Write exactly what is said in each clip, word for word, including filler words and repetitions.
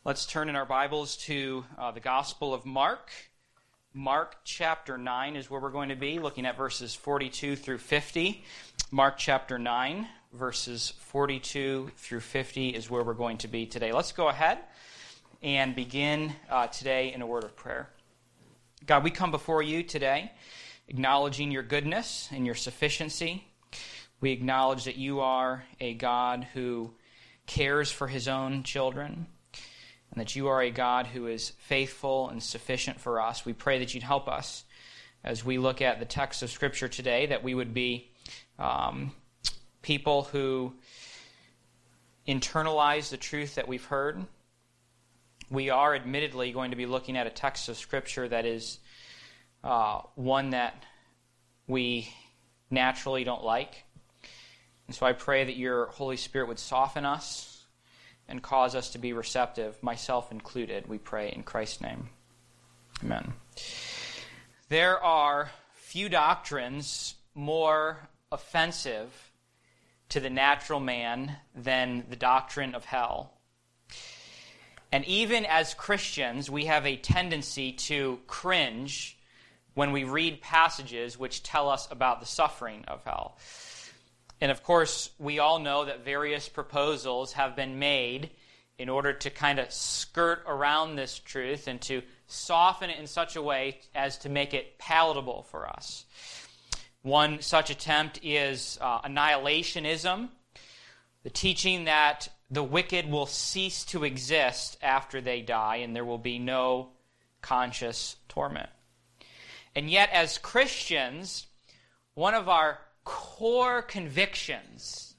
Let's turn in our Bibles to uh, the Gospel of Mark. Mark chapter nine is where we're going to be, looking at verses forty-two through fifty. Mark chapter nine, verses forty-two through fifty is where we're going to be today. Let's go ahead and begin uh, today in a word of prayer. God, we come before you today, acknowledging your goodness and your sufficiency. We acknowledge that you are a God who cares for his own children, and that you are a God who is faithful and sufficient for us. We pray that you'd help us as we look at the text of Scripture today, that we would be um, people who internalize the truth that we've heard. We are admittedly going to be looking at a text of Scripture that is uh, one that we naturally don't like. And so I pray that your Holy Spirit would soften us and cause us to be receptive, myself included, we pray in Christ's name. Amen. There are few doctrines more offensive to the natural man than the doctrine of hell. And even as Christians, we have a tendency to cringe when we read passages which tell us about the suffering of hell. And of course, we all know that various proposals have been made in order to kind of skirt around this truth and to soften it in such a way as to make it palatable for us. One such attempt is uh, annihilationism, the teaching that the wicked will cease to exist after they die and there will be no conscious torment. And yet, as Christians, one of our core convictions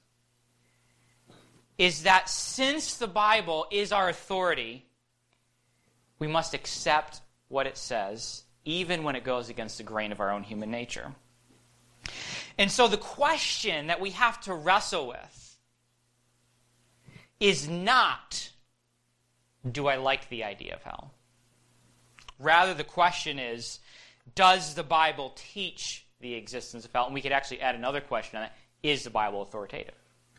is that since the Bible is our authority, we must accept what it says, even when it goes against the grain of our own human nature. And so the question that we have to wrestle with is not, do I like the idea of hell? Rather, the question is, does the Bible teach the existence of hell? And we could actually add another question on that. Is the Bible authoritative?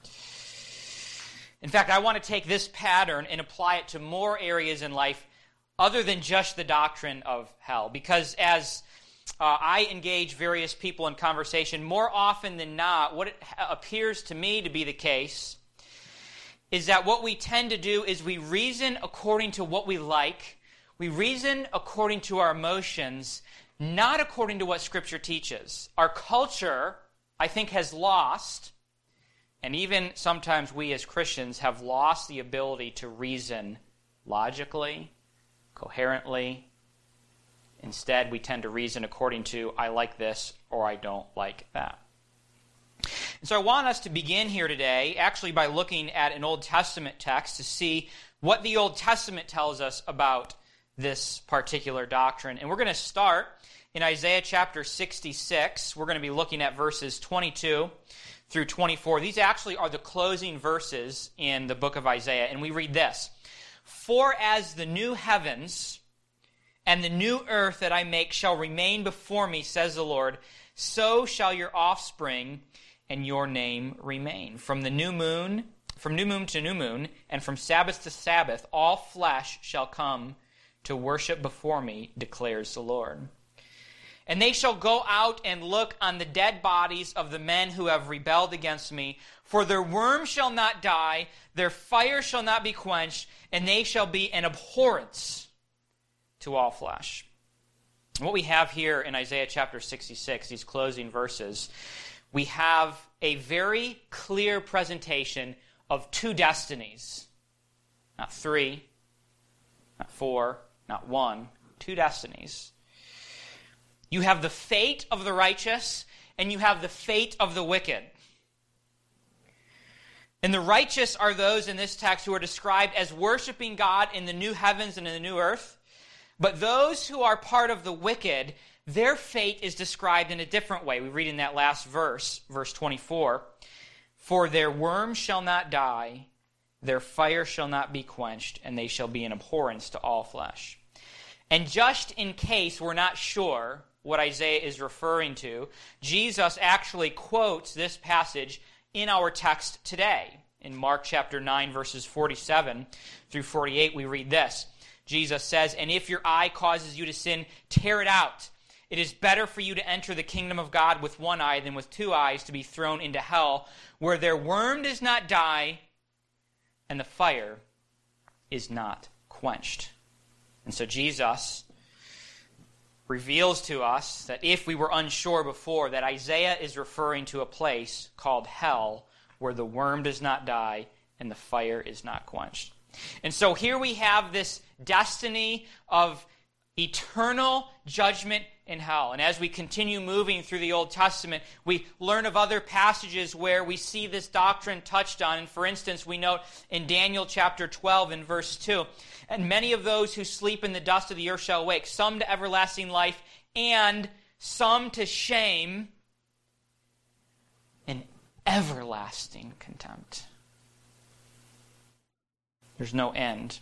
In fact, I want to take this pattern and apply it to more areas in life other than just the doctrine of hell. Because as uh, I engage various people in conversation, more often than not, what it appears to me to be the case is that what we tend to do is we reason according to what we like. We reason according to our emotions, not according to what Scripture teaches. Our culture, I think, has lost, and even sometimes we as Christians have lost the ability to reason logically, coherently. Instead, we tend to reason according to, I like this or I don't like that. And so I want us to begin here today actually by looking at an Old Testament text to see what the Old Testament tells us about this particular doctrine. And we're going to start in Isaiah chapter sixty-six. We're going to be looking at verses twenty-two through twenty-four. These actually are the closing verses in the book of Isaiah. And we read this: For as the new heavens and the new earth that I make shall remain before me, says the Lord, so shall your offspring and your name remain. From the new moon, from new moon to new moon, and from Sabbath to Sabbath, all flesh shall come to worship before me, declares the Lord. And they shall go out and look on the dead bodies of the men who have rebelled against me, for their worm shall not die, their fire shall not be quenched, and they shall be an abhorrence to all flesh. And what we have here in Isaiah chapter sixty-six, these closing verses, we have a very clear presentation of two destinies. Not three, not four, not one, two destinies. You have the fate of the righteous, and you have the fate of the wicked. And the righteous are those in this text who are described as worshiping God in the new heavens and in the new earth. But those who are part of the wicked, their fate is described in a different way. We read in that last verse, verse twenty-four, For their worm shall not die, their fire shall not be quenched, and they shall be an abhorrence to all flesh. And just in case we're not sure what Isaiah is referring to, Jesus actually quotes this passage in our text today. In Mark chapter nine, verses forty-seven through forty-eight, we read this. Jesus says, "And if your eye causes you to sin, tear it out. It is better for you to enter the kingdom of God with one eye than with two eyes to be thrown into hell, where their worm does not die and the fire is not quenched." And so Jesus reveals to us that if we were unsure before, that Isaiah is referring to a place called hell, where the worm does not die and the fire is not quenched. And so here we have this destiny of eternal judgment in hell. And as we continue moving through the Old Testament, we learn of other passages where we see this doctrine touched on. And for instance, we note in Daniel chapter twelve in verse two, "And many of those who sleep in the dust of the earth shall awake, some to everlasting life, and some to shame and everlasting contempt." There's no end.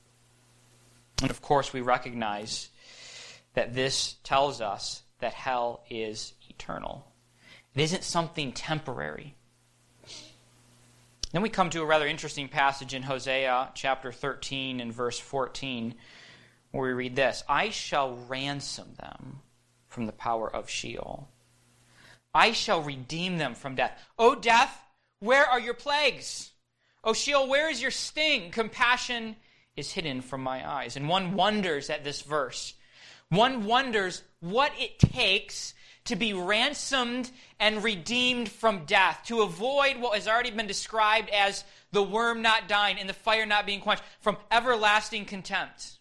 And of course, we recognize that this tells us that hell is eternal. It isn't something temporary. Then we come to a rather interesting passage in Hosea chapter thirteen and verse fourteen, where we read this, "I shall ransom them from the power of Sheol. I shall redeem them from death. O death, where are your plagues? O Sheol, where is your sting? Compassion is hidden from my eyes." And one wonders at this verse. One wonders what it takes to be ransomed and redeemed from death, to avoid what has already been described as the worm not dying and the fire not being quenched, from everlasting contempt.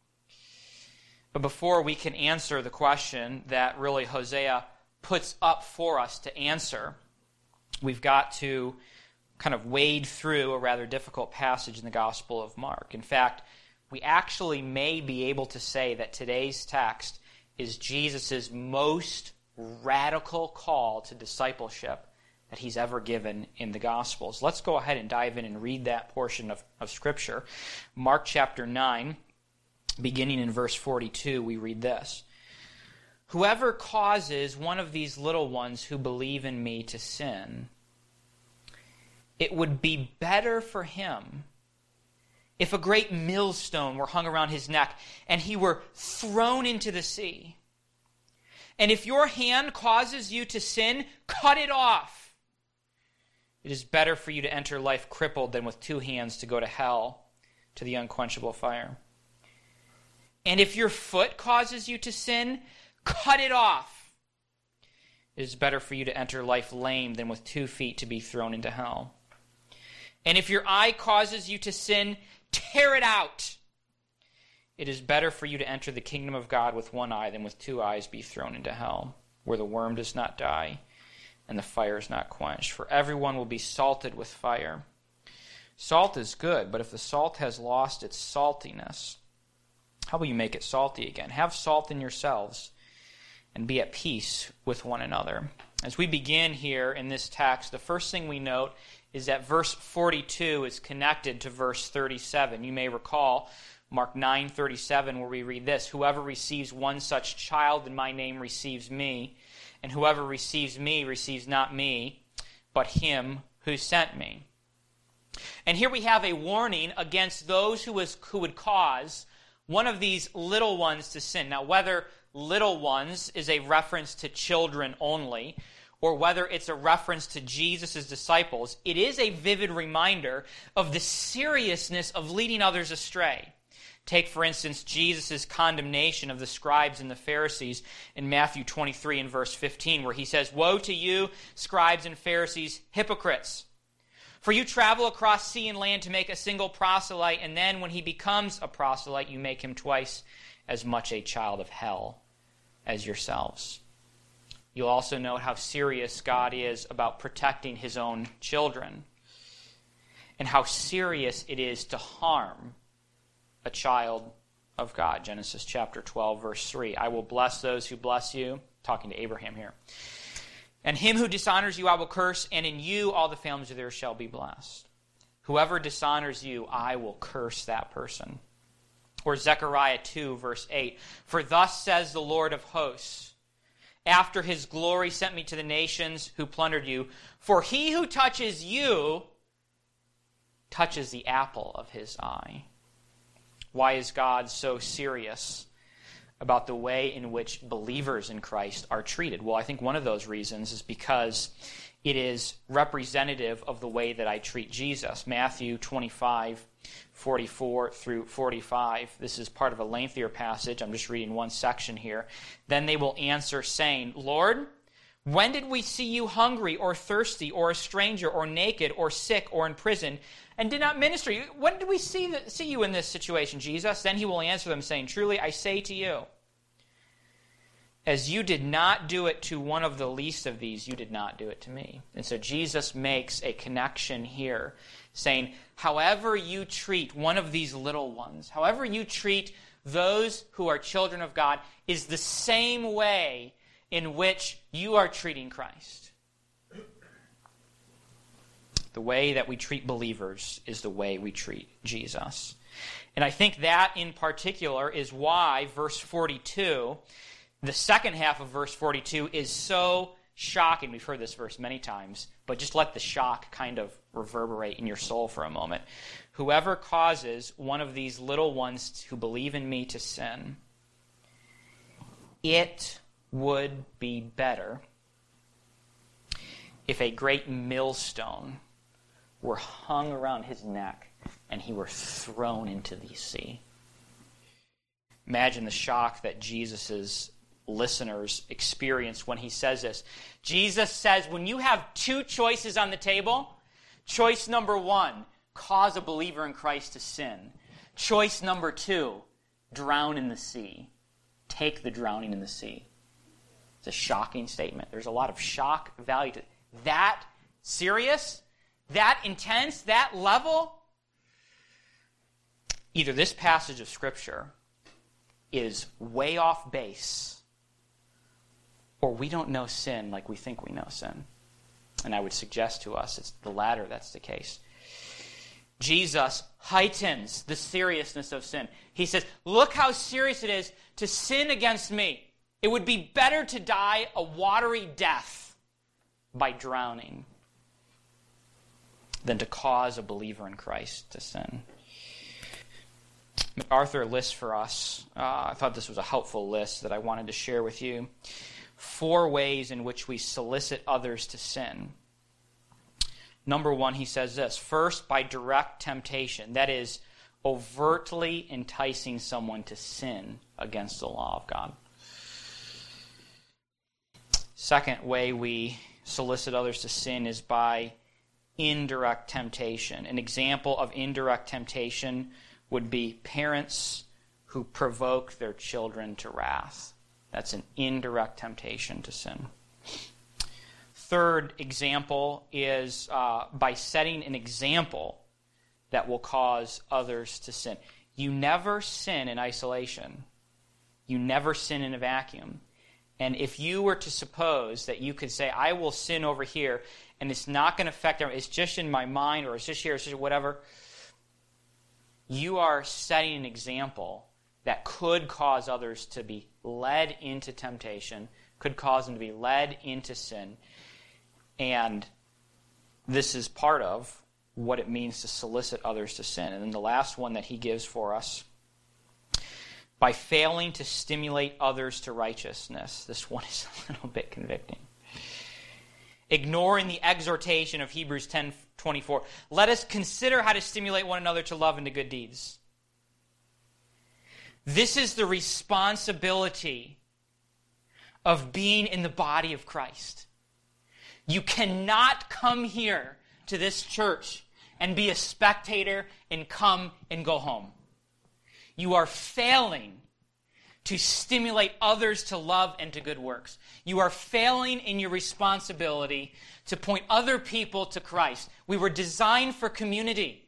But before we can answer the question that really Hosea puts up for us to answer, we've got to kind of wade through a rather difficult passage in the Gospel of Mark. In fact, we actually may be able to say that today's text is Jesus' most radical call to discipleship that he's ever given in the Gospels. Let's go ahead and dive in and read that portion of, of Scripture. Mark chapter nine, beginning in verse forty-two, we read this. "Whoever causes one of these little ones who believe in me to sin, it would be better for him if a great millstone were hung around his neck and he were thrown into the sea. And if your hand causes you to sin, cut it off. It is better for you to enter life crippled than with two hands to go to hell, to the unquenchable fire. And if your foot causes you to sin, cut it off. It is better for you to enter life lame than with two feet to be thrown into hell. And if your eye causes you to sin, tear it out. It is better for you to enter the kingdom of God with one eye than with two eyes be thrown into hell, where the worm does not die and the fire is not quenched. For everyone will be salted with fire. Salt is good, but if the salt has lost its saltiness, how will you make it salty again? Have salt in yourselves and be at peace with one another." As we begin here in this text, the first thing we note is that verse forty-two is connected to verse thirty-seven. You may recall Mark nine thirty-seven, where we read this, "Whoever receives one such child in my name receives me, and whoever receives me receives not me, but him who sent me." And here we have a warning against those who, was, who would cause one of these little ones to sin. Now, whether little ones is a reference to children only, or whether it's a reference to Jesus' disciples, it is a vivid reminder of the seriousness of leading others astray. Take, for instance, Jesus' condemnation of the scribes and the Pharisees in Matthew twenty-three and verse fifteen, where he says, "Woe to you, scribes and Pharisees, hypocrites! For you travel across sea and land to make a single proselyte, and then when he becomes a proselyte, you make him twice as much a child of hell as yourselves." You'll also note how serious God is about protecting his own children, and how serious it is to harm a child of God. Genesis chapter twelve, verse three. "I will bless those who bless you," talking to Abraham here. "And him who dishonors you I will curse, and in you all the families of the earth shall be blessed. Whoever dishonors you, I will curse that person." Or Zechariah two, verse eight. "For thus says the Lord of hosts, after his glory sent me to the nations who plundered you. For he who touches you touches the apple of his eye. Why is God so serious about the way in which believers in Christ are treated? Well, I think one of those reasons is because it is representative of the way that I treat Jesus. Matthew twenty-five, forty-four through forty-five. This is part of a lengthier passage. I'm just reading one section here. Then they will answer, saying, Lord, when did we see you hungry or thirsty or a stranger or naked or sick or in prison and did not minister you? When did we see, the, see you in this situation, Jesus? Then he will answer them, saying, truly, I say to you, as you did not do it to one of the least of these, you did not do it to me. And so Jesus makes a connection here, saying, however you treat one of these little ones, however you treat those who are children of God, is the same way in which you are treating Christ. The way that we treat believers is the way we treat Jesus. And I think that in particular is why verse forty-two, the second half of verse forty-two, is so shocking. We've heard this verse many times, but just let the shock kind of reverberate in your soul for a moment. Whoever causes one of these little ones who believe in me to sin, it would be better if a great millstone were hung around his neck and he were thrown into the sea. Imagine the shock that Jesus' listeners experienced when he says this. Jesus says, when you have two choices on the table, choice number one, cause a believer in Christ to sin. Choice number two, drown in the sea. Take the drowning in the sea. It's a shocking statement. There's a lot of shock value to it. That serious, that intense, that level. Either this passage of Scripture is way off base, or we don't know sin like we think we know sin. And I would suggest to us it's the latter that's the case. Jesus heightens the seriousness of sin. He says, look how serious it is to sin against me. It would be better to die a watery death by drowning than to cause a believer in Christ to sin. MacArthur lists for us, uh, I thought this was a helpful list that I wanted to share with you, four ways in which we solicit others to sin. Number one, he says this. First, by direct temptation. That is, overtly enticing someone to sin against the law of God. Second way we solicit others to sin is by indirect temptation. An example of indirect temptation would be parents who provoke their children to wrath. That's an indirect temptation to sin. Third example is uh, by setting an example that will cause others to sin. You never sin in isolation. You never sin in a vacuum. And if you were to suppose that you could say, I will sin over here, and it's not going to affect them, it's just in my mind, or it's just here, it's just whatever, you are setting an example that could cause others to be led into temptation, could cause them to be led into sin. And this is part of what it means to solicit others to sin. And then the last one that he gives for us, by failing to stimulate others to righteousness. This one is a little bit convicting. Ignoring the exhortation of Hebrews ten twenty-four. Let us consider how to stimulate one another to love and to good deeds. This is the responsibility of being in the body of Christ. You cannot come here to this church and be a spectator and come and go home. You are failing to stimulate others to love and to good works. You are failing in your responsibility to point other people to Christ. We were designed for community.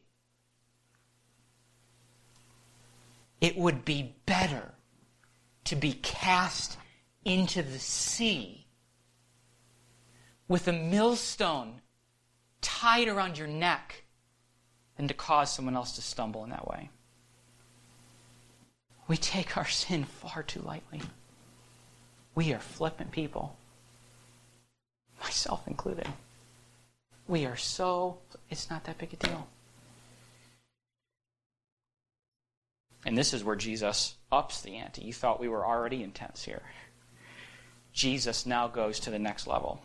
It would be better to be cast into the sea with a millstone tied around your neck than to cause someone else to stumble in that way. We take our sin far too lightly. We are flippant people, myself included. We are so, it's not that big a deal. And this is where Jesus ups the ante. You thought we were already intense here. Jesus now goes to the next level.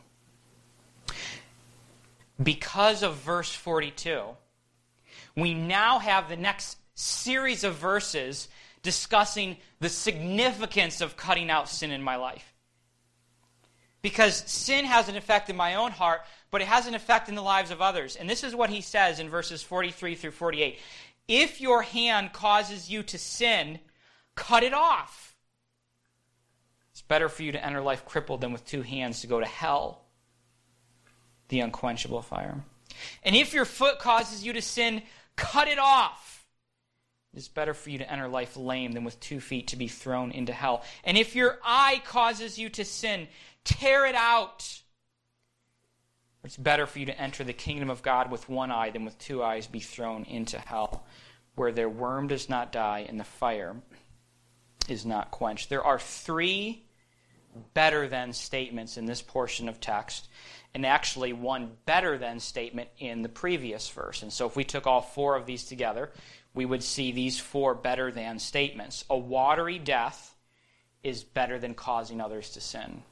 Because of verse forty-two, we now have the next series of verses discussing the significance of cutting out sin in my life. Because sin has an effect in my own heart, but it has an effect in the lives of others. And this is what he says in verses forty-three through forty-eight. If your hand causes you to sin, cut it off. It's better for you to enter life crippled than with two hands to go to hell, the unquenchable fire. And if your foot causes you to sin, cut it off. It is better for you to enter life lame than with two feet to be thrown into hell. And if your eye causes you to sin, tear it out. It's better for you to enter the kingdom of God with one eye than with two eyes be thrown into hell, where their worm does not die and the fire is not quenched. There are three better than statements in this portion of text, and actually one better than statement in the previous verse. And so if we took all four of these together, we would see these four better than statements. A watery death is better than causing others to sin.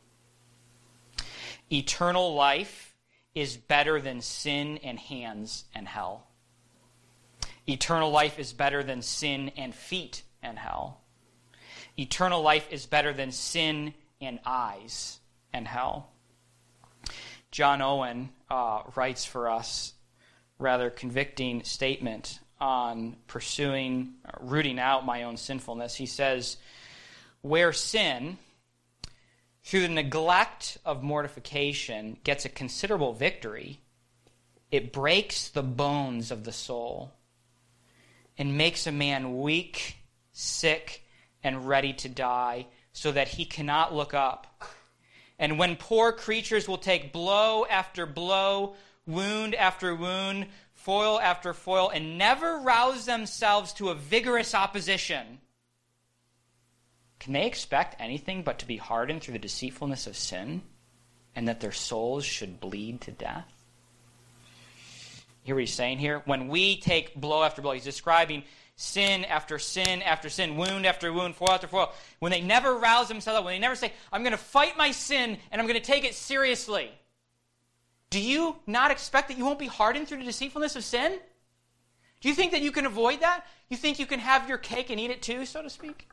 Eternal life is better than sin and hands and hell. Eternal life is better than sin and feet and hell. Eternal life is better than sin and eyes and hell. John Owen uh, writes for us a rather convicting statement on pursuing, uh, rooting out my own sinfulness. He says, where sin, through the neglect of mortification, gets a considerable victory, it breaks the bones of the soul and makes a man weak, sick, and ready to die, so that he cannot look up. And when poor creatures will take blow after blow, wound after wound, foil after foil, and never rouse themselves to a vigorous opposition, can they expect anything but to be hardened through the deceitfulness of sin, and that their souls should bleed to death? You hear what he's saying here? When we take blow after blow, he's describing sin after sin after sin, wound after wound, foil after foil. When they never rouse themselves up, when they never say, I'm going to fight my sin and I'm going to take it seriously, do you not expect that you won't be hardened through the deceitfulness of sin? Do you think that you can avoid that? You think you can have your cake and eat it too, so to speak?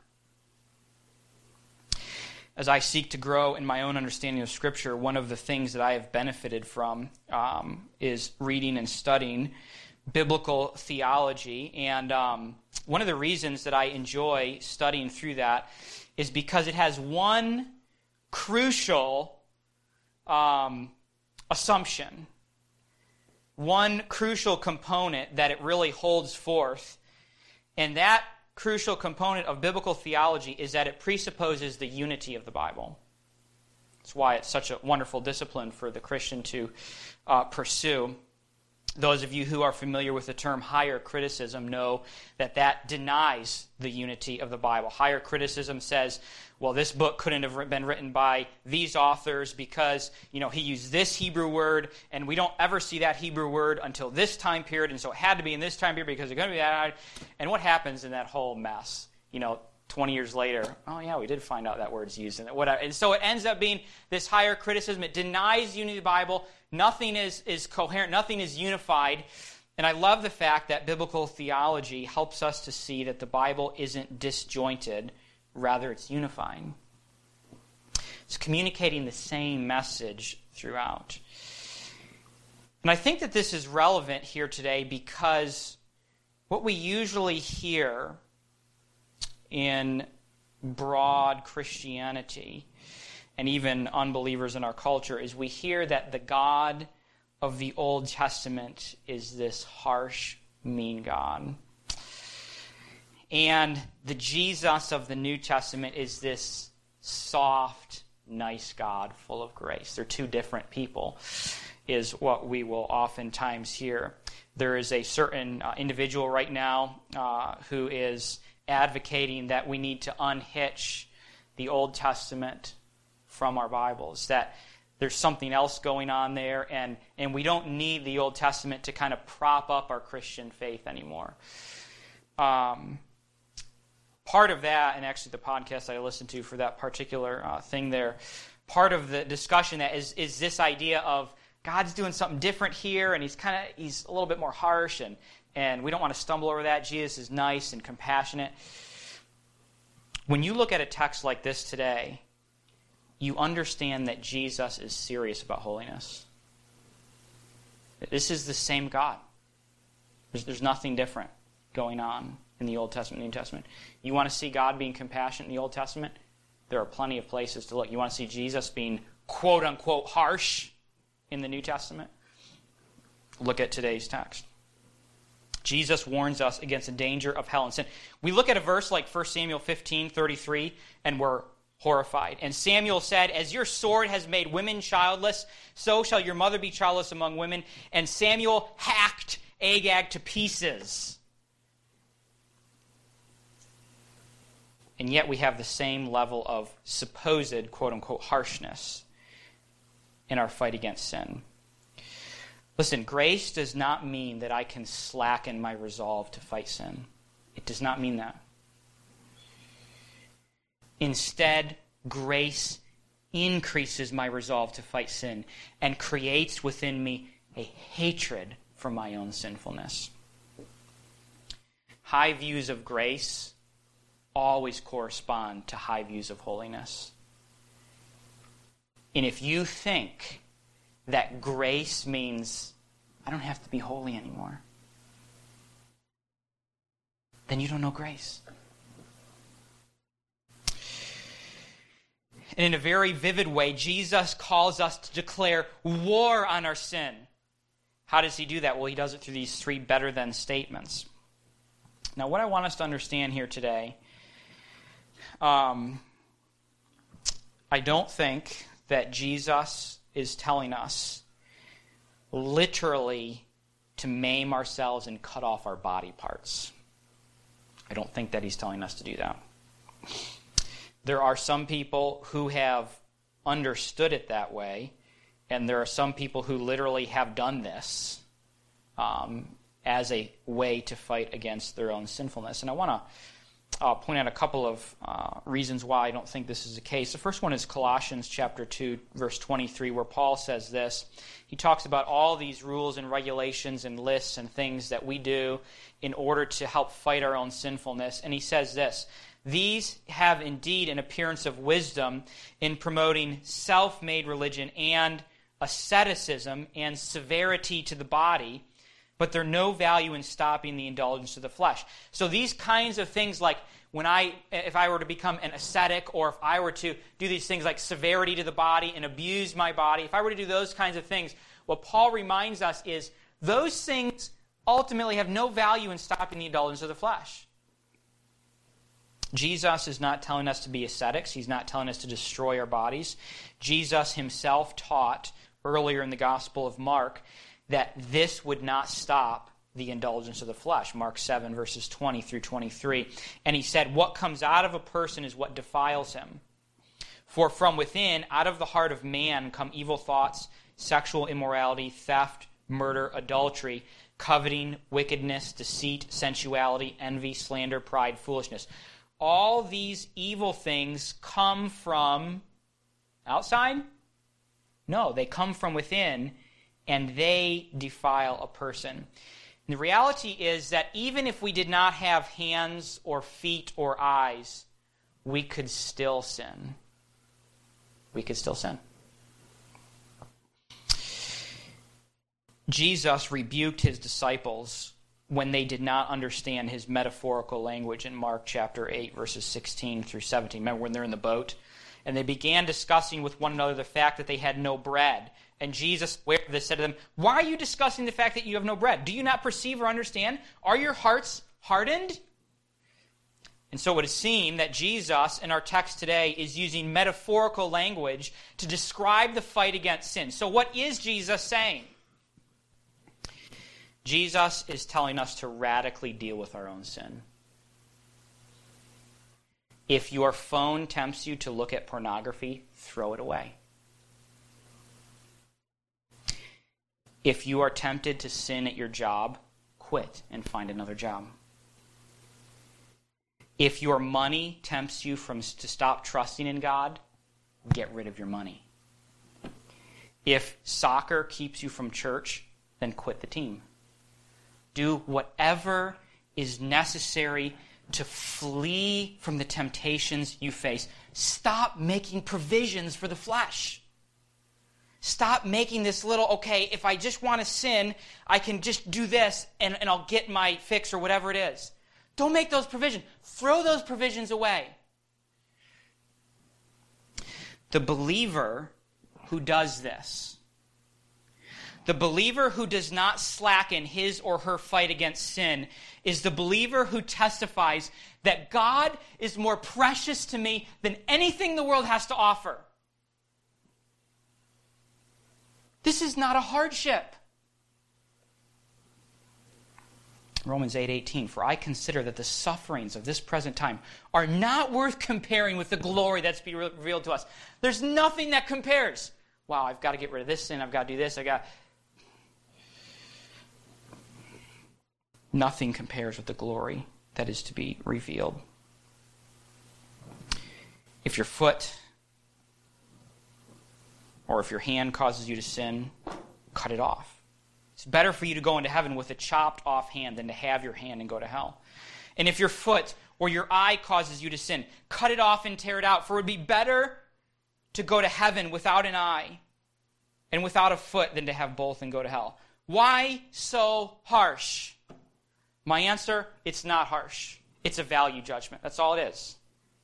As I seek to grow in my own understanding of Scripture, one of the things that I have benefited from um, is reading and studying biblical theology. And um, one of the reasons that I enjoy studying through that is because it has one crucial um, assumption, one crucial component that it really holds forth, and that crucial component of biblical theology is that it presupposes the unity of the Bible. That's why it's such a wonderful discipline for the Christian to uh, pursue. Those of you who are familiar with the term higher criticism know that that denies the unity of the Bible. Higher criticism says, well, this book couldn't have been written by these authors because, you know, he used this Hebrew word, and we don't ever see that Hebrew word until this time period, and so it had to be in this time period because it's going to be that. And what happens in that whole mess? You know, twenty years later, oh yeah, we did find out that word's used in it. Whatever. And so it ends up being this higher criticism. It denies unity of the Bible. Nothing is, is coherent. Nothing is unified. And I love the fact that biblical theology helps us to see that the Bible isn't disjointed. Rather, it's unifying. It's communicating the same message throughout. And I think that this is relevant here today because what we usually hear in broad Christianity and even unbelievers in our culture is we hear that the God of the Old Testament is this harsh, mean God. And the Jesus of the New Testament is this soft, nice God full of grace. They're two different people, is what we will oftentimes hear. There is a certain uh, individual right now uh, who is advocating that we need to unhitch the Old Testament from our Bibles, that there's something else going on there, and, and we don't need the Old Testament to kind of prop up our Christian faith anymore. Um, part of that, and actually the podcast I listened to for that particular uh, thing there, part of the discussion that is is this idea of God's doing something different here, and he's kind of he's a little bit more harsh, and and we don't want to stumble over that. Jesus is nice and compassionate. When you look at a text like this today, you understand that Jesus is serious about holiness. This is the same God. There's, there's nothing different going on in the Old Testament and New Testament. You want to see God being compassionate in the Old Testament? There are plenty of places to look. You want to see Jesus being quote-unquote harsh in the New Testament? Look at today's text. Jesus warns us against the danger of hell and sin. We look at a verse like First Samuel fifteen thirty-three, and we're horrified. And Samuel said, "As your sword has made women childless, so shall your mother be childless among women." And Samuel hacked Agag to pieces. And yet we have the same level of supposed, quote-unquote, harshness in our fight against sin. Listen, grace does not mean that I can slacken my resolve to fight sin. It does not mean that. Instead, grace increases my resolve to fight sin and creates within me a hatred for my own sinfulness. High views of grace always correspond to high views of holiness. And if you think that grace means I don't have to be holy anymore, then you don't know grace. And in a very vivid way, Jesus calls us to declare war on our sin. How does he do that? Well, he does it through these three better than statements. Now, what I want us to understand here today, um, I don't think that Jesus is telling us literally to maim ourselves and cut off our body parts. I don't think that he's telling us to do that. There are some people who have understood it that way, and there are some people who literally have done this um, as a way to fight against their own sinfulness. And I want to uh, point out a couple of uh, reasons why I don't think this is the case. The first one is Colossians chapter two, verse twenty-three, where Paul says this. He talks about all these rules and regulations and lists and things that we do in order to help fight our own sinfulness. And he says this: "These have indeed an appearance of wisdom in promoting self-made religion and asceticism and severity to the body, but they're no value in stopping the indulgence of the flesh." So these kinds of things, like when I, if I were to become an ascetic, or if I were to do these things like severity to the body and abuse my body, if I were to do those kinds of things, what Paul reminds us is those things ultimately have no value in stopping the indulgence of the flesh. Jesus is not telling us to be ascetics. He's not telling us to destroy our bodies. Jesus himself taught earlier in the Gospel of Mark that this would not stop the indulgence of the flesh. Mark seven, verses twenty through twenty-three. And he said, "What comes out of a person is what defiles him. For from within, out of the heart of man, come evil thoughts, sexual immorality, theft, murder, adultery, coveting, wickedness, deceit, sensuality, envy, slander, pride, foolishness. All these evil things come from outside? No, they come from within, and they defile a person." And the reality is that even if we did not have hands or feet or eyes, we could still sin. We could still sin. Jesus rebuked his disciples when they did not understand his metaphorical language in Mark chapter eight, verses sixteen through seventeen. Remember when they're in the boat? And they began discussing with one another the fact that they had no bread. And Jesus said to them, "Why are you discussing the fact that you have no bread? Do you not perceive or understand? Are your hearts hardened?" And so it would seem that Jesus, in our text today, is using metaphorical language to describe the fight against sin. So what is Jesus saying? Jesus is telling us to radically deal with our own sin. If your phone tempts you to look at pornography, throw it away. If you are tempted to sin at your job, quit and find another job. If your money tempts you from to stop trusting in God, get rid of your money. If soccer keeps you from church, then quit the team. Do whatever is necessary to flee from the temptations you face. Stop making provisions for the flesh. Stop making this little, okay, if I just want to sin, I can just do this and, and I'll get my fix or whatever it is. Don't make those provisions. Throw those provisions away. The believer who does this, the believer who does not slacken his or her fight against sin, is the believer who testifies that God is more precious to me than anything the world has to offer. This is not a hardship. Romans eight eighteen, for I consider that the sufferings of this present time are not worth comparing with the glory that's be revealed to us. There's nothing that compares. Wow, I've got to get rid of this sin, I've got to do this, I got... Nothing compares with the glory that is to be revealed. If your foot or if your hand causes you to sin, cut it off. It's better for you to go into heaven with a chopped off hand than to have your hand and go to hell. And if your foot or your eye causes you to sin, cut it off and tear it out. For it would be better to go to heaven without an eye and without a foot than to have both and go to hell. Why so harsh? My answer, it's not harsh. It's a value judgment. That's all it is.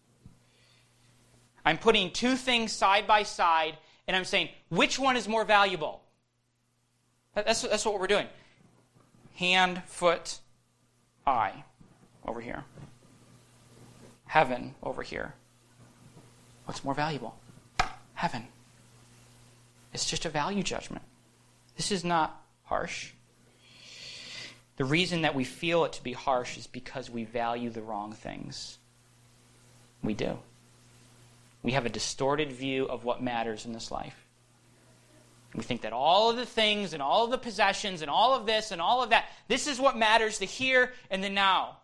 I'm putting two things side by side and I'm saying, which one is more valuable? That's, that's what we're doing. Hand, foot, eye, over here. Heaven, over here. What's more valuable? Heaven. It's just a value judgment. This is not harsh. The reason that we feel it to be harsh is because we value the wrong things. We do. We have a distorted view of what matters in this life. We think that all of the things and all of the possessions and all of this and all of that, this is what matters, the here and the now.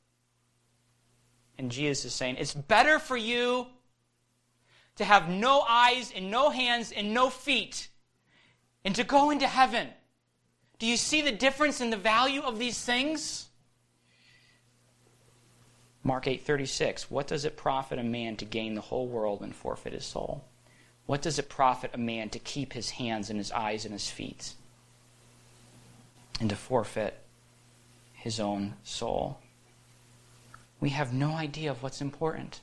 And Jesus is saying, it's better for you to have no eyes and no hands and no feet and to go into heaven. Do you see the difference in the value of these things? Mark eight thirty-six, what does it profit a man to gain the whole world and forfeit his soul? What does it profit a man to keep his hands and his eyes and his feet and to forfeit his own soul? We have no idea of what's important.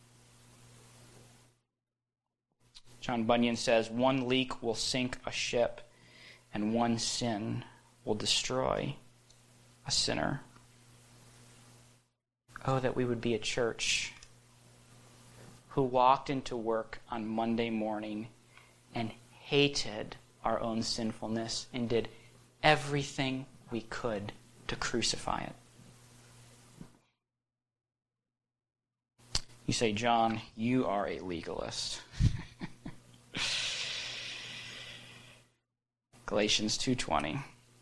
John Bunyan says, one leak will sink a ship and one sin will destroy a sinner. Oh, that we would be a church who walked into work on Monday morning and hated our own sinfulness and did everything we could to crucify it. You say, John, you are a legalist. Galatians two twenty.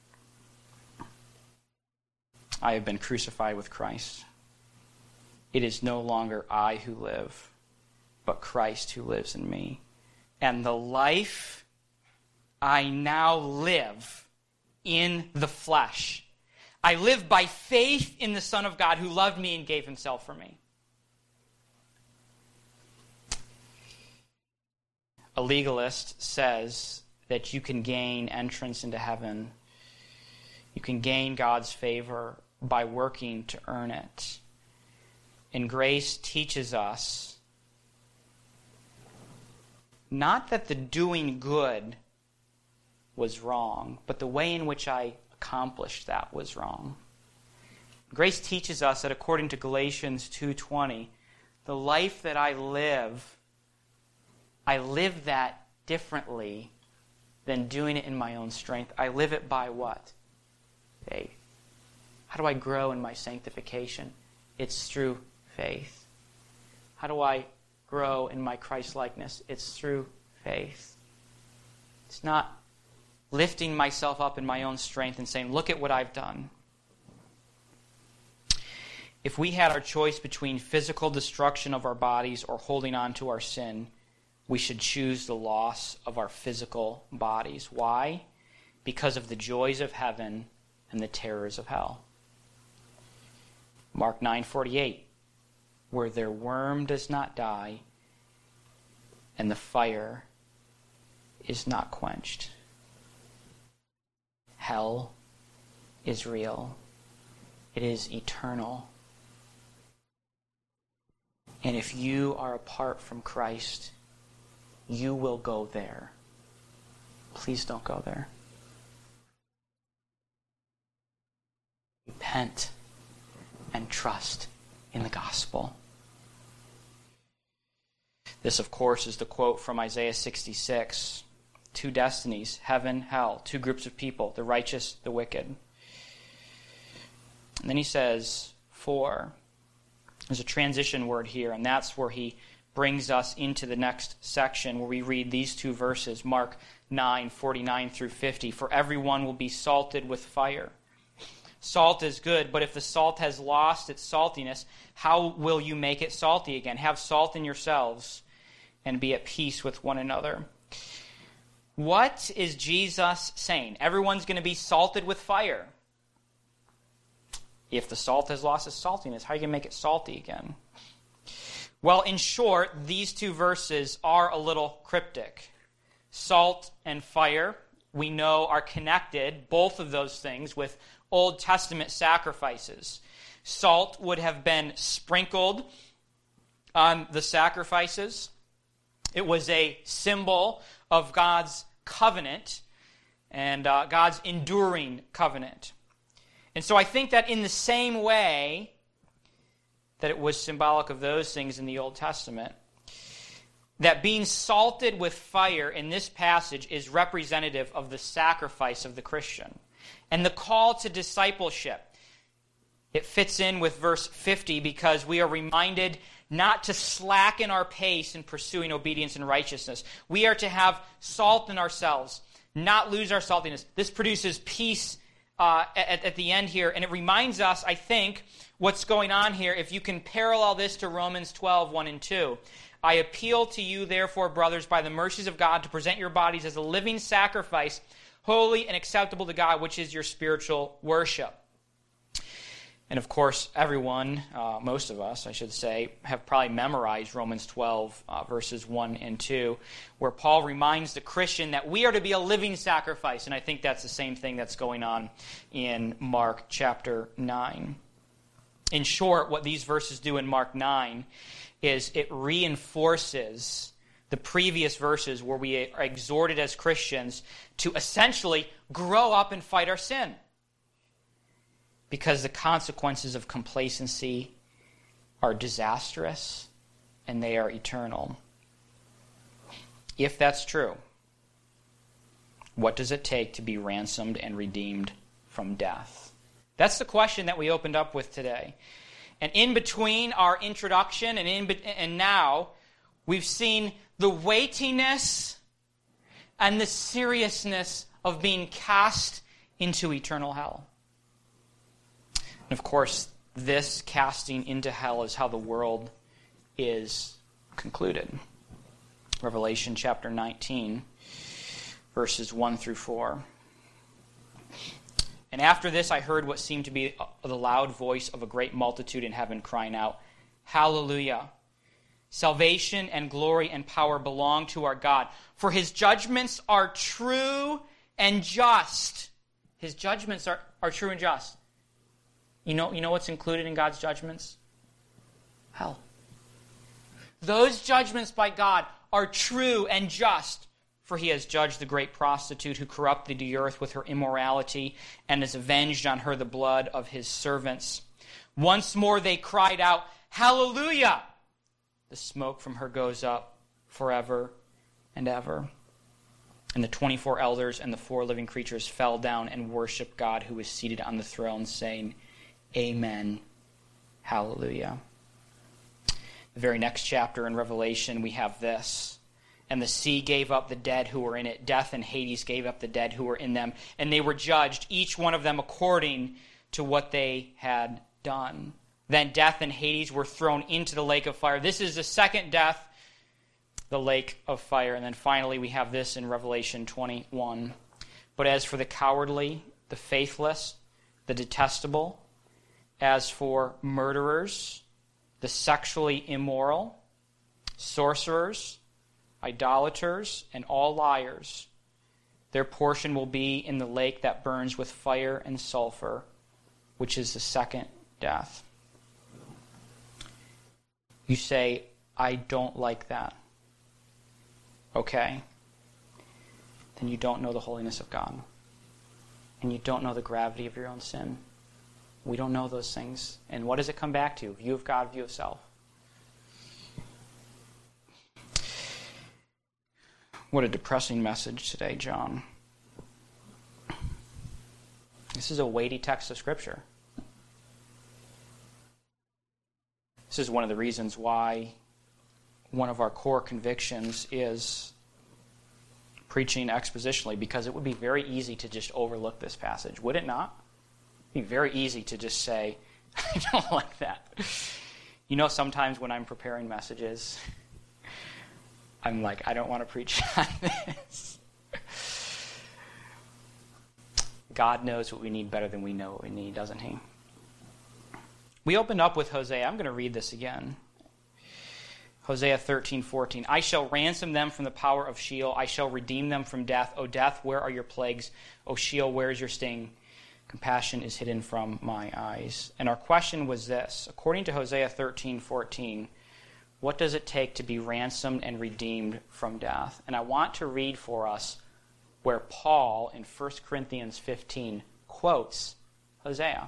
I have been crucified with Christ. It is no longer I who live, but Christ who lives in me. And the life I now live in the flesh, I live by faith in the Son of God who loved me and gave himself for me. A legalist says that you can gain entrance into heaven. You can gain God's favor by working to earn it. And grace teaches us not that the doing good was wrong, but the way in which I accomplished that was wrong. Grace teaches us that according to Galatians two twenty, the life that I live, I live that differently than doing it in my own strength. I live it by what? Faith. How do I grow in my sanctification? It's through faith. How do I grow in my Christ-likeness? It's through faith. It's not lifting myself up in my own strength and saying, look at what I've done. if we had our choice between physical destruction of our bodies or holding on to our sin, we should choose the loss of our physical bodies. Why? Because of the joys of heaven and the terrors of hell. Mark nine forty-eight, where their worm does not die and the fire is not quenched. Hell is real. It is eternal. And if you are apart from Christ, you will go there. Please don't go there. Repent and trust in the gospel. This, of course, is the quote from Isaiah sixty-six. Two destinies, heaven, hell, two groups of people, the righteous, the wicked. And then he says, for. There's a transition word here, and that's where he brings us into the next section where we read these two verses, Mark nine, forty-nine through fifty. For everyone will be salted with fire. Salt is good, but if the salt has lost its saltiness, how will you make it salty again? Have salt in yourselves and be at peace with one another. What is Jesus saying? Everyone's going to be salted with fire. If the salt has lost its saltiness, how are you going to make it salty again? Well, in short, these two verses are a little cryptic. Salt and fire, we know, are connected, both of those things, with Old Testament sacrifices. Salt would have been sprinkled on the sacrifices. It was a symbol of God's covenant and uh, God's enduring covenant. And so I think that in the same way that it was symbolic of those things in the Old Testament, that being salted with fire in this passage is representative of the sacrifice of the Christian. And the call to discipleship, it fits in with verse fifty because we are reminded not to slacken our pace in pursuing obedience and righteousness. We are to have salt in ourselves, not lose our saltiness. This produces peace uh, at, at the end here, and it reminds us, I think, what's going on here. If you can parallel this to Romans twelve, one and two. I appeal to you, therefore, brothers, by the mercies of God, to present your bodies as a living sacrifice, holy and acceptable to God, which is your spiritual worship. And of course, everyone, uh, most of us, I should say, have probably memorized Romans twelve, uh, verses one and two, where Paul reminds the Christian that we are to be a living sacrifice. And I think that's the same thing that's going on in Mark chapter nine. In short, what these verses do in Mark nine is it reinforces the previous verses where we are exhorted as Christians to essentially grow up and fight our sin. Because the consequences of complacency are disastrous and they are eternal. If that's true, what does it take to be ransomed and redeemed from death? That's the question that we opened up with today. And in between our introduction and in be- and now, we've seen the weightiness and the seriousness of being cast into eternal hell. And of course, this casting into hell is how the world is concluded. Revelation chapter nineteen, verses one through four. And after this I heard what seemed to be the loud voice of a great multitude in heaven crying out, Hallelujah! Salvation and glory and power belong to our God, for his judgments are true and just. His judgments are, are true and just. You know, you know what's included in God's judgments? Hell. Those judgments by God are true and just, for he has judged the great prostitute who corrupted the earth with her immorality and has avenged on her the blood of his servants. Once more they cried out, Hallelujah! The smoke from her goes up forever and ever. And the twenty-four elders and the four living creatures fell down and worshiped God who was seated on the throne, saying, Amen. Hallelujah. The very next chapter in Revelation, we have this. And the sea gave up the dead who were in it. Death and Hades gave up the dead who were in them. And they were judged, each one of them according to what they had done. Then death and Hades were thrown into the lake of fire. This is the second death, the lake of fire. And then finally we have this in Revelation twenty-one. But as for the cowardly, the faithless, the detestable, as for murderers, the sexually immoral, sorcerers, idolaters, and all liars, their portion will be in the lake that burns with fire and sulfur, which is the second death. You say, I don't like that. Okay. Then you don't know the holiness of God. And you don't know the gravity of your own sin. We don't know those things. And what does it come back to? View of God, view of self. What a depressing message today, John. This is a weighty text of Scripture. This is one of the reasons why one of our core convictions is preaching expositionally, because it would be very easy to just overlook this passage, would it not? It would be very easy to just say, I don't like that. You know, sometimes when I'm preparing messages, I'm like, I don't want to preach on this. God knows what we need better than we know what we need, doesn't he? We opened up with Hosea. I'm going to read this again. Hosea thirteen fourteen. I shall ransom them from the power of Sheol. I shall redeem them from death. O death, where are your plagues? O Sheol, where is your sting? Compassion is hidden from my eyes. And our question was this. According to Hosea thirteen fourteen, what does it take to be ransomed and redeemed from death? And I want to read for us where Paul in First Corinthians fifteen quotes Hosea.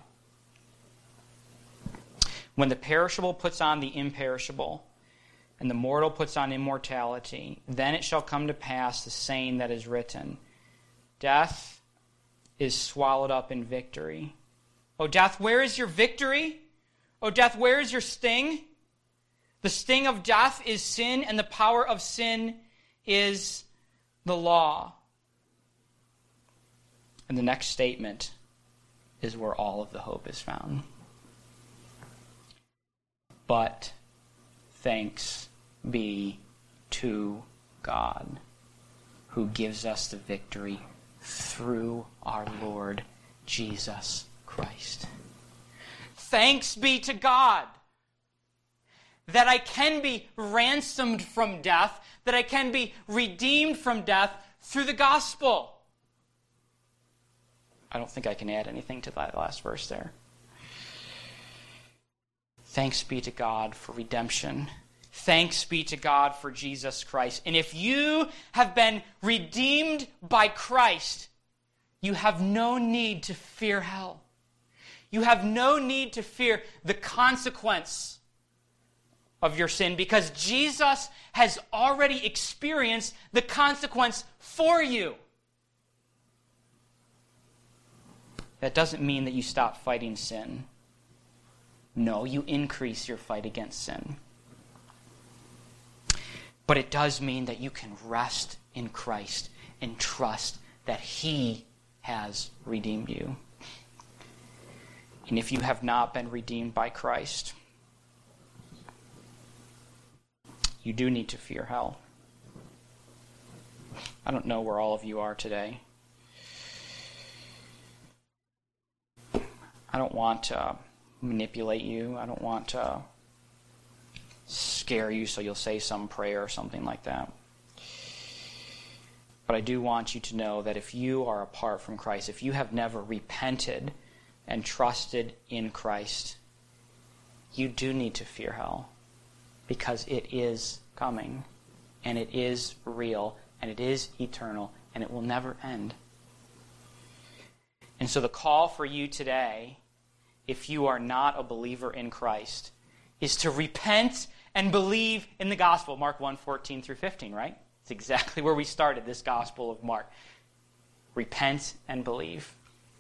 When the perishable puts on the imperishable, and the mortal puts on immortality, then it shall come to pass the saying that is written, death is swallowed up in victory. O death, where is your victory? O death, where is your sting? The sting of death is sin, and the power of sin is the law. And the next statement is where all of the hope is found. But thanks be to God, who gives us the victory through our Lord Jesus Christ. Thanks be to God that I can be ransomed from death, that I can be redeemed from death through the gospel. I don't think I can add anything to that last verse there. Thanks be to God for redemption. Thanks be to God for Jesus Christ. And if you have been redeemed by Christ, you have no need to fear hell. You have no need to fear the consequence of your sin, because Jesus has already experienced the consequence for you. That doesn't mean that you stop fighting sin. No, you increase your fight against sin. But it does mean that you can rest in Christ and trust that He has redeemed you. And if you have not been redeemed by Christ, you do need to fear hell. I don't know where all of you are today. I don't want to manipulate you. I don't want to scare you so you'll say some prayer or something like that. But I do want you to know that if you are apart from Christ, if you have never repented and trusted in Christ, you do need to fear hell, because it is coming, and it is real, and it is eternal, and it will never end. And so the call for you today, if you are not a believer in Christ, is to repent and believe in the gospel. Mark one, fourteen through fifteen, right? It's exactly where we started this gospel of Mark. Repent and believe.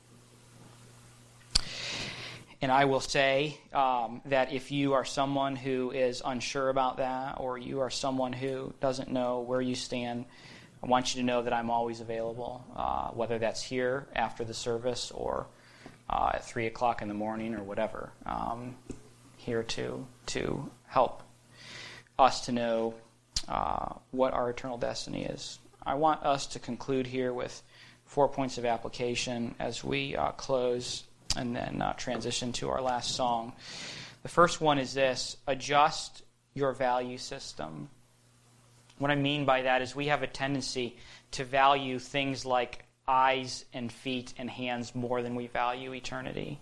And I will say um, that if you are someone who is unsure about that, or you are someone who doesn't know where you stand, I want you to know that I'm always available, uh, whether that's here after the service or uh, at three o'clock in the morning or whatever. Um, here to, to help us to know uh, what our eternal destiny is. I want us to conclude here with four points of application as we uh, close and then uh, transition to our last song. The first one is this: adjust your value system. What I mean by that is we have a tendency to value things like eyes and feet and hands more than we value eternity.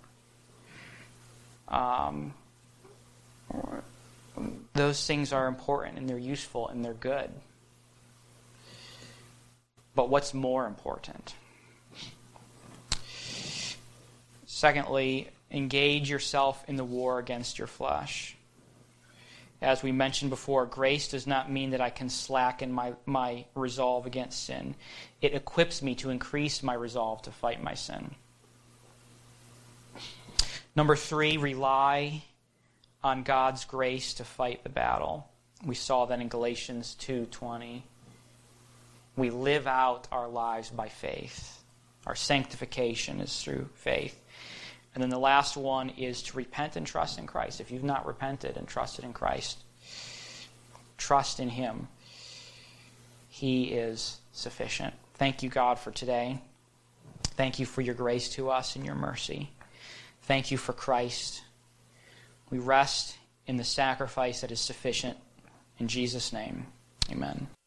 Um, those things are important and they're useful and they're good. But what's more important? Secondly, engage yourself in the war against your flesh. As we mentioned before, grace does not mean that I can slacken my, my resolve against sin. It equips me to increase my resolve to fight my sin. Number three, rely on God's grace to fight the battle. We saw that in Galatians two twenty. We live out our lives by faith. Our sanctification is through faith. And then the last one is to repent and trust in Christ. If you've not repented and trusted in Christ, trust in Him. He is sufficient. Thank you, God, for today. Thank you for your grace to us and your mercy. Thank you for Christ. We rest in the sacrifice that is sufficient. In Jesus' name, amen.